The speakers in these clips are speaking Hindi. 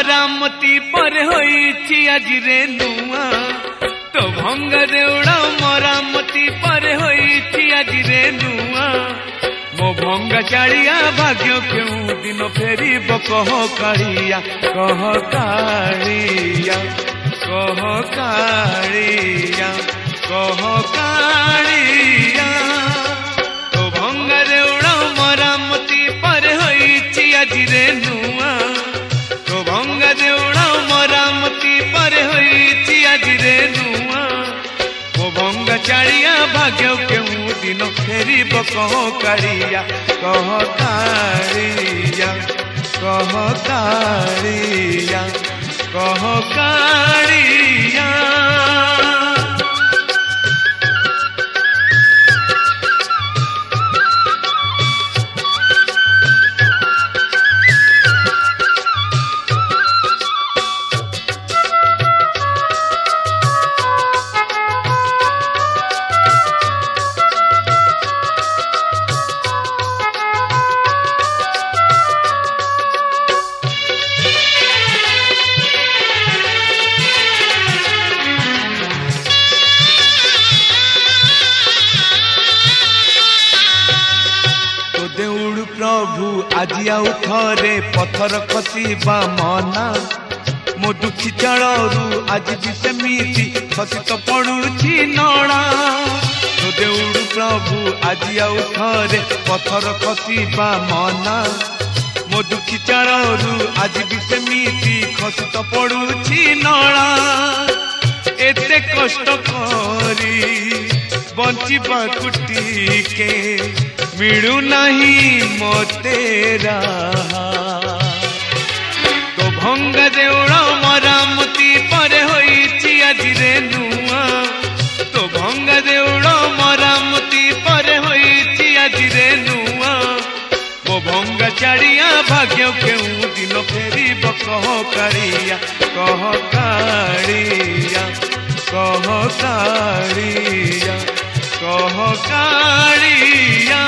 मरामती पर होईछि आजि रे नुआ तो भंग देउड़ा मरामती पर होईछि आजि रे नुआ मो भंग चाड़िया भाग्य क्यों दिन फेरिब कह कालिया कह कालिया कह कालिया कह कालिया तो भंग देउड़ा मरामती पर होईछि आजि रे नुआ तो भंग देउड़ा मरामती पर होईछि आजि रे नुआ मो भंग चाड़िया भाग्य क्यों दिन फेरिब कह कालिया कह कालिया कह कालिया कह कालिया। प्रभु आଜି आउ थरे पथर खसिबा मना मो दुखी चलरू आज भी सेमिति खसी तो पड़ुछि नड़ा तो देउड़ू प्रभु आଜି आउ थरे पथर खसिबा मना मो दुखी चलरू आज भी सेमिति खसी तो पड़ुछि नड़ा एते कष्ट करी बंचिबा कुटिके मिलू नहीं मोते तो भंग देउड़ा मरामती पर होईछि आजि रे नुआ तो भंग देउड़ा मरामती पर होईछि आजि रे नुआ मो भंग चाड़िया भाग्य क्यों दिन फेरिब कह कालिया कह कालिया कह कालिया कह कालिया।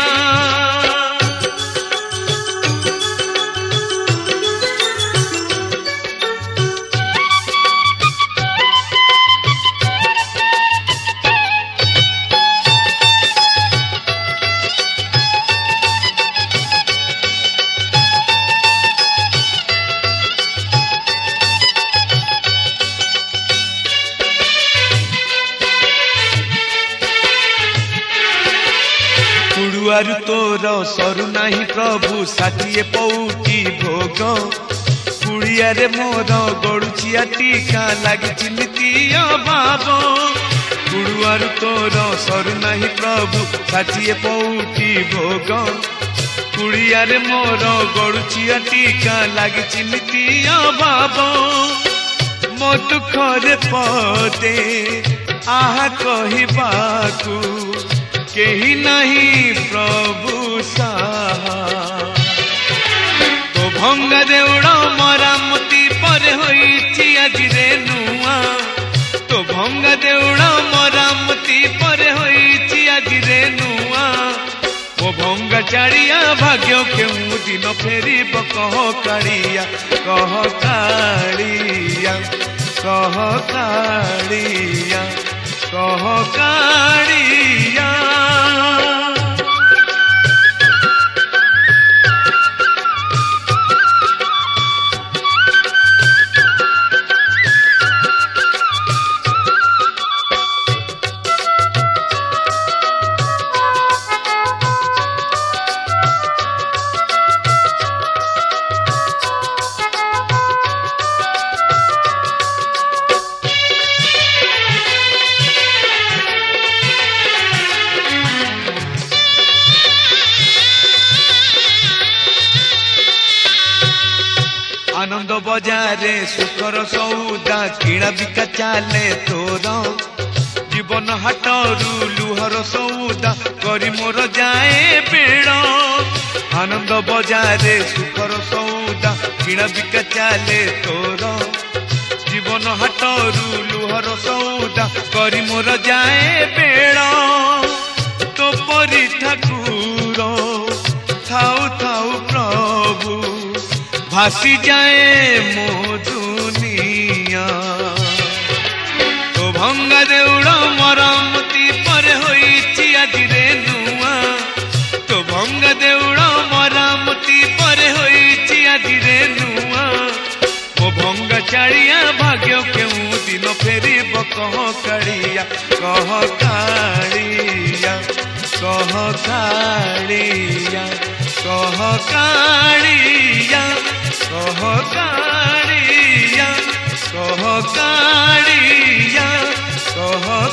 कुड़ुआरु तोर सरु नाही प्रभु षाठिए पौटी भोग कुड़िया रे मोर गड़ुचिया टीका लगी नीति अभाव कुड़ुआरु तोर सरु नाही प्रभु षाठिए पौटी भोग कुड़िया रे मोर गड़ुचिया टीका लगी नीति अभाव मो दुख रे पदे आहा कहिबाकू केही नहीं प्रभु साहा तो भंग देउड़ा मरामती पर होईछि आजि रे नुआ तो भंग देउड़ा मरामती पर होईछि आजि रे नुआ वो भंग चाड़िया भाग्य क्यों दिन फेरिब कह कालिया कह कालिया कह कालिया कह कालिया। आनंद बजारे सुखर सौदा किणा बिका चाले तोर जीवन हाटरू लुहर सौदा करी मोर जाए बेड़ आनंद बजारे सुखर सौदा किणा बिका चाले तोर जीवन हाटरू लुहर सौदा करी मोर जाए बेड़ तो परी ठाकुर थाउ थाउ प्रभु भासी जाए मो ମୋ ଭଙ୍ଗା ଚାଳିଆ ଭାଗ୍ୟ କେଉଁ ଦିନ ଫେରିବ କହ କାଳିଆ, କହ କାଳିଆ, କହ କାଳିଆ, କହ କାଳିଆ, କହ କାଳିଆ, କହ କାଳିଆ, କହ